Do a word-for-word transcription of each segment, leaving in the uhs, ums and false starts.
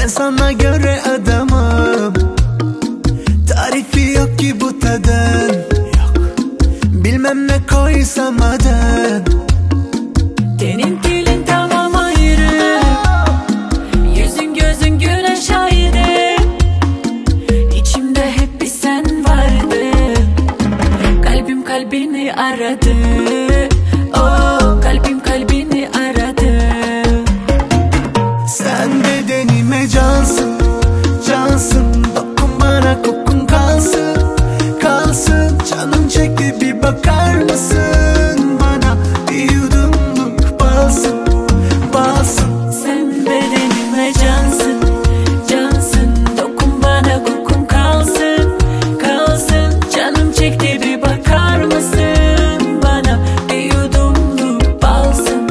Ben sana göre adamım. Tarifi yok ki bu tadın. Yok. Bilmem ne koysam adın. Tenin dilin tamam ayrı, yüzün gözün güneş ayrı. İçimde hep bir sen vardı. Kalbim kalbini aradı. Oh, kalbim kalbini aradı. Sen bedenime cansın, cansın. Dokun bana, kokun kalsın, kalsın. Canım çekti, bir bakar mısın bana? Bir yudumluk balsın, balsın. Sen bedenime cansın, cansın. Dokun bana, kokun kalsın, kalsın. Canım çekti, bir bakar mısın bana? Bir yudumluk balsın.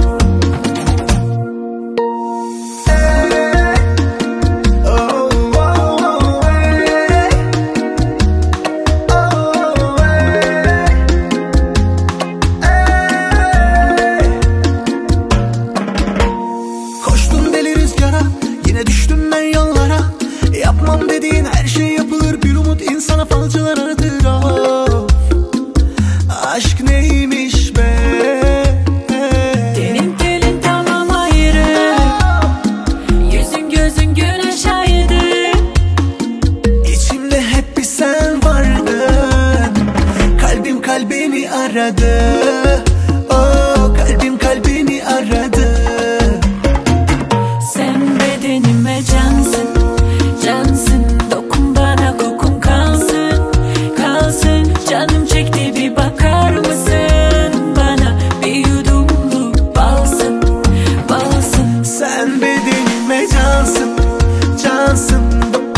Koştum deli rüzgara, yine düştüm ben yollara. Yapmam dediğin her şey yapılır. Bir umut insana falcılar aratır. Oh, aşk neymiş be? Tenin dilin tamam ayrı, yüzün gözün güneş ayrı. İçimde hep bir sen vardın. Kalbim kalbini aradı. Oh, kalbim kalbini aradı. Sen bedenime cansın, cansın. Dokun bana, kokun kalsın, kalsın. Canım çekti, bir bakar mısın bana? Bir yudumluk balsın, balsın. Sen bedenime cansın, cansın. Dokun